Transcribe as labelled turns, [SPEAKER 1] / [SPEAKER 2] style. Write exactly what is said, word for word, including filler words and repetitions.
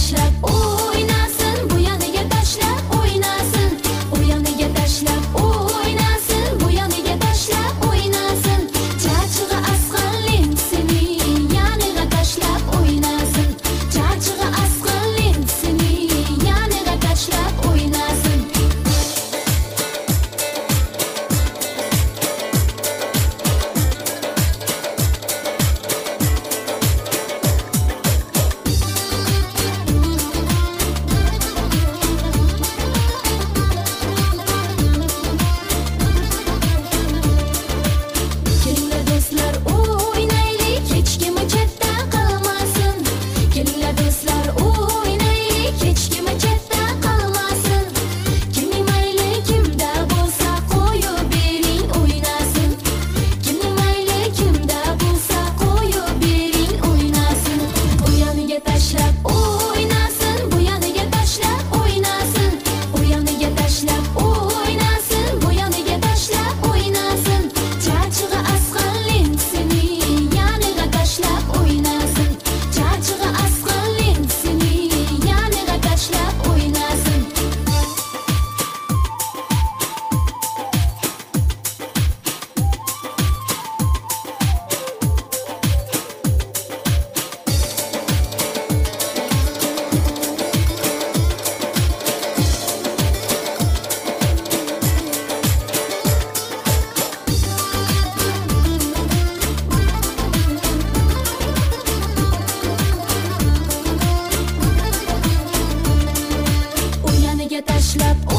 [SPEAKER 1] tashlab o'ynasin, bu yoniga tashlab o'ynasin, u yoniga tashlab o'ynasin, bu yoniga tashlab o'ynasin. Chachig'i asqan lensini yoniga tashlab o'ynasin, chachig'i asqan lensini yoniga tashlab o'ynasin. Kelinglar do'stlar o'ynaylik, hech kim chetda qolmasin. Kelinglar do'stlar o'ynaylik, hech kim chetda qolmasin. Kimning mayli kimda bo'lsa qo'yib bering o'ynasin. Kimning mayli kimda bo'lsa qo'yib bering o'ynasin. U yoniga tashlab o'ynasin, bu yoniga tashlab o'ynasin, u yoniga tashlab o'ynasin, bu yoniga tashlab o'ynasin. Chachig'i asqan lensini yoniga tashlab o'ynasin, chachig'i asqan lensini yoniga tashlab o'ynasin. U yoniga tashlab